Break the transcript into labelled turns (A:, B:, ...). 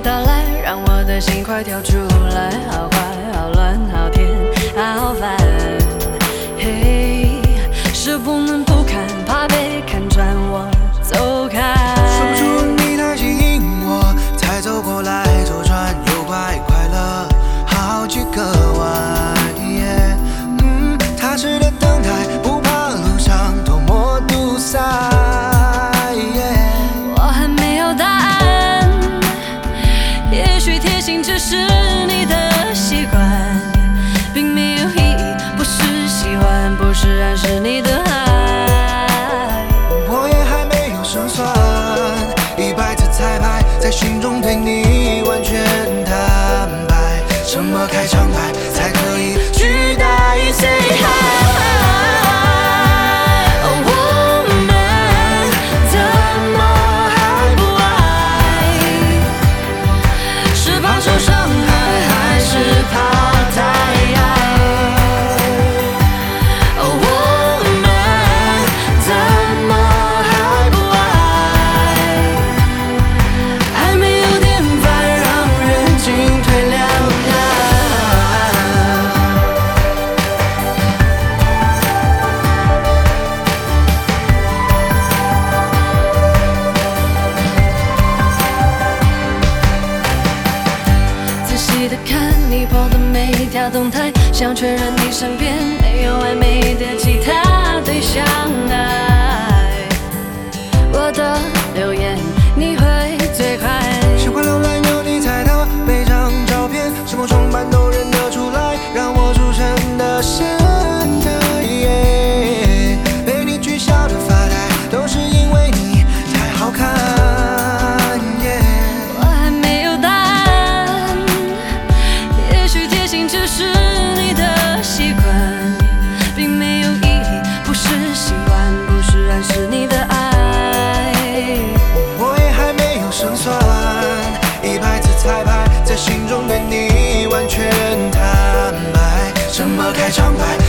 A: 到来，让我的心快跳出来，好坏好乱好甜好烦，嘿，是不能不看，怕被看穿，我走开。
B: 说不出你太吸引我，才走过来左转右拐，快乐好几个弯。踏实的等待，不怕路上多么堵塞。
A: 我还没有答案，也许贴心只是你的习惯，并没有意义，不是喜欢，不是暗示你的爱。
B: 我也还没有胜算，100次彩排，在心中对你完全坦白，什么开场白才可以取代 Say Hi。
A: 看你 po 的每一条动态，想确认你身边没有暧昧的其他对象。爱我的留言你会最快，
B: 喜欢浏览有你猜的每张照片，是否装扮都认得出来，让我出神的神的。被你取笑的发呆，都是因为你太好看。
A: 只是你的习惯，并没有意义，不是喜欢，不是暗示你的爱。
B: 我也还没有胜算，100次彩排，在心中对你完全坦白，什么开场白